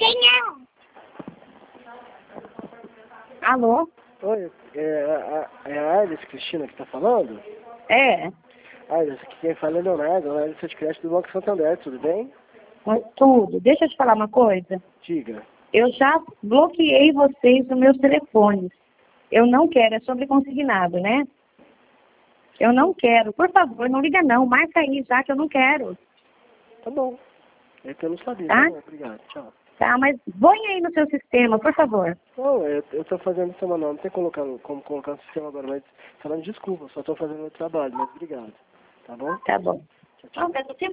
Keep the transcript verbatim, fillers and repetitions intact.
Quem é? Alô? Oi, é a, é a Alice Cristina que tá falando? É. Alice, aqui quem fala é Leonardo, a Alice de crédito do Banco Santander, tudo bem? Mas tudo. Deixa eu te falar uma coisa. Diga. Eu já bloqueei vocês nos meus telefones. Eu não quero, é sobre consignado, né? Eu não quero. Por favor, não liga não. Marca aí já que eu não quero. Tá bom. É que eu não sabia. Tá? Tá? Obrigado, tchau. Tá, mas põe aí no seu sistema, por favor. Não, eu, eu tô fazendo semanal, não tem colocar, como colocar no sistema agora, mas falando desculpa, só tô fazendo meu trabalho, mas obrigado. Tá bom? Tá bom. Tchau, tchau. Ah,